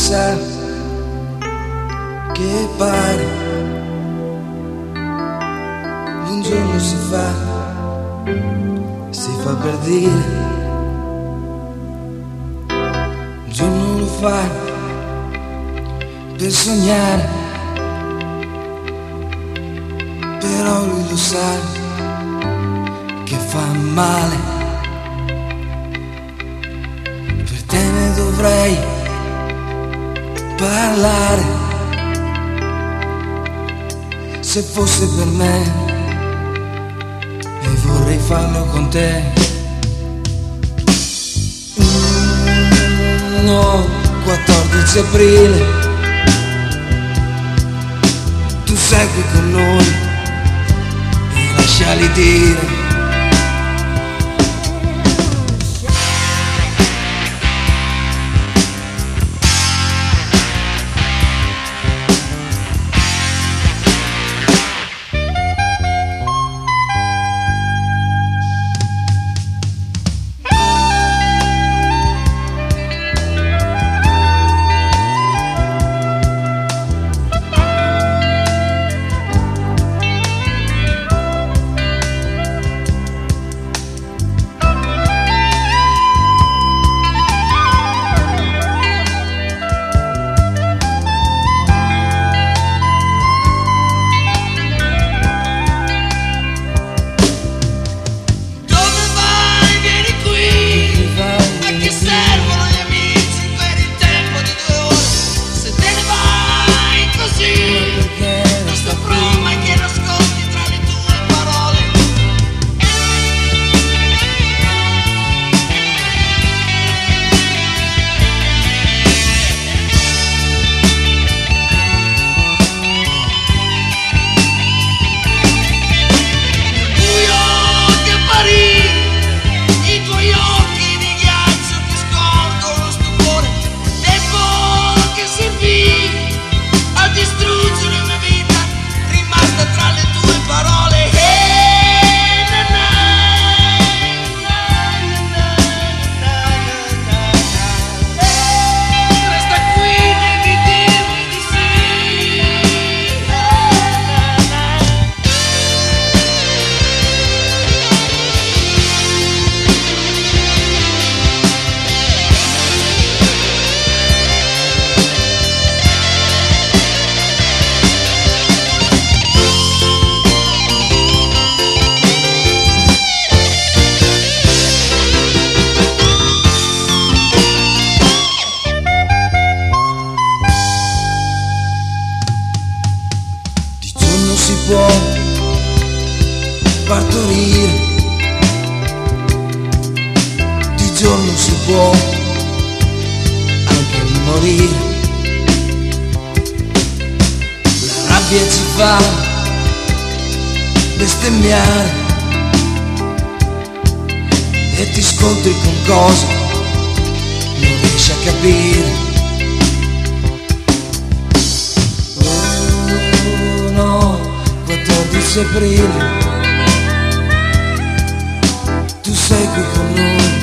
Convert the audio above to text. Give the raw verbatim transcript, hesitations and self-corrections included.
sa che pare un giorno si fa, si fa per dire, un giorno lo fa per sognare, però lui lo sa che fa male. Per te ne dovrei parlare, se fosse per me, e vorrei farlo con te. Mm, no, quattordici aprile, tu sei qui con noi e lasciali dire. Si può partorire, di giorno si può anche morire. La rabbia ci fa bestemmiare e ti scontri con cose non riesci a capire. quattordici aprile, tu sei qui con noi